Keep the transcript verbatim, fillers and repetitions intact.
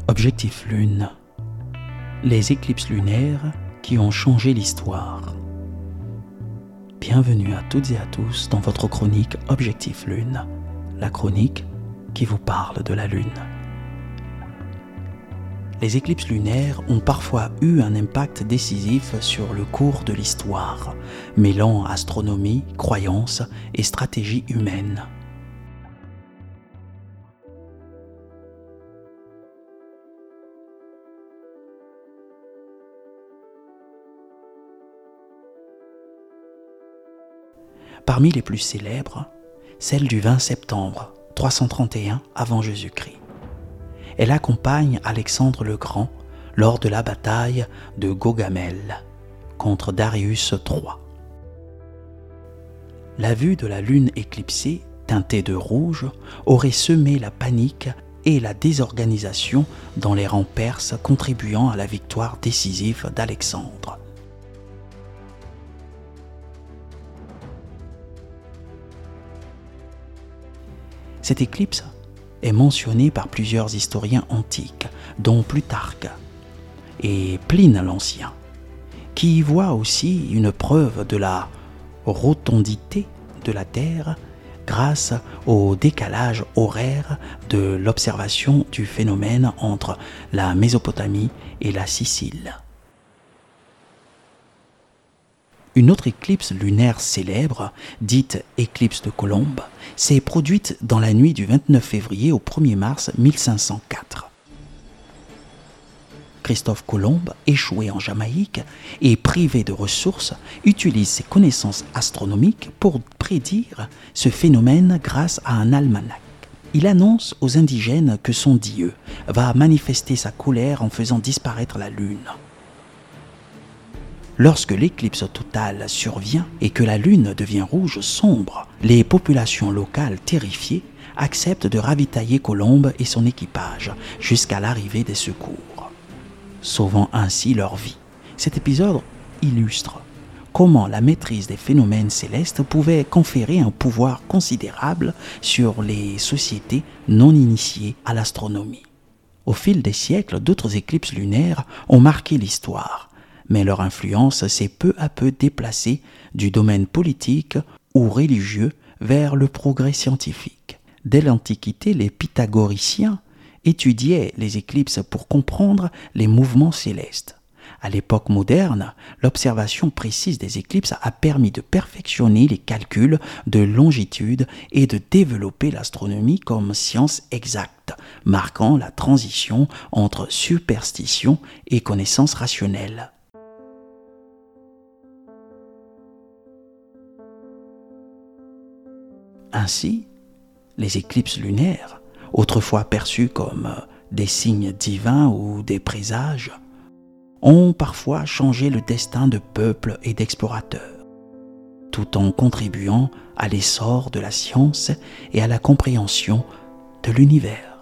Objectif Lune. Les éclipses lunaires qui ont changé l'histoire. Bienvenue à toutes et à tous dans votre chronique Objectif Lune, la chronique qui vous parle de la Lune. Les éclipses lunaires ont parfois eu un impact décisif sur le cours de l'histoire, mêlant astronomie, croyances et stratégie humaine. Parmi les plus célèbres, celle du vingt septembre trois cent trente et un avant Jésus-Christ. Elle accompagne Alexandre le Grand lors de la bataille de Gaugamel contre Darius trois. La vue de la lune éclipsée, teintée de rouge, aurait semé la panique et la désorganisation dans les rangs perses, contribuant à la victoire décisive d'Alexandre. Cette éclipse est mentionnée par plusieurs historiens antiques, dont Plutarque et Pline l'Ancien, qui y voient aussi une preuve de la rotondité de la Terre grâce au décalage horaire de l'observation du phénomène entre la Mésopotamie et la Sicile. Une autre éclipse lunaire célèbre, dite éclipse de Colombe, s'est produite dans la nuit du vingt-neuf février au premier mars mille cinq cent quatre. Christophe Colomb, échoué en Jamaïque et privé de ressources, utilise ses connaissances astronomiques pour prédire ce phénomène grâce à un almanach. Il annonce aux indigènes que son dieu va manifester sa colère en faisant disparaître la lune. Lorsque l'éclipse totale survient et que la lune devient rouge sombre, les populations locales terrifiées acceptent de ravitailler Colomb et son équipage jusqu'à l'arrivée des secours, sauvant ainsi leur vie. Cet épisode illustre comment la maîtrise des phénomènes célestes pouvait conférer un pouvoir considérable sur les sociétés non initiées à l'astronomie. Au fil des siècles, d'autres éclipses lunaires ont marqué l'histoire, mais leur influence s'est peu à peu déplacée du domaine politique ou religieux vers le progrès scientifique. Dès l'Antiquité, les pythagoriciens étudiaient les éclipses pour comprendre les mouvements célestes. À l'époque moderne, l'observation précise des éclipses a permis de perfectionner les calculs de longitude et de développer l'astronomie comme science exacte, marquant la transition entre superstition et connaissance rationnelle. Ainsi, les éclipses lunaires, autrefois perçues comme des signes divins ou des présages, ont parfois changé le destin de peuples et d'explorateurs, tout en contribuant à l'essor de la science et à la compréhension de l'univers.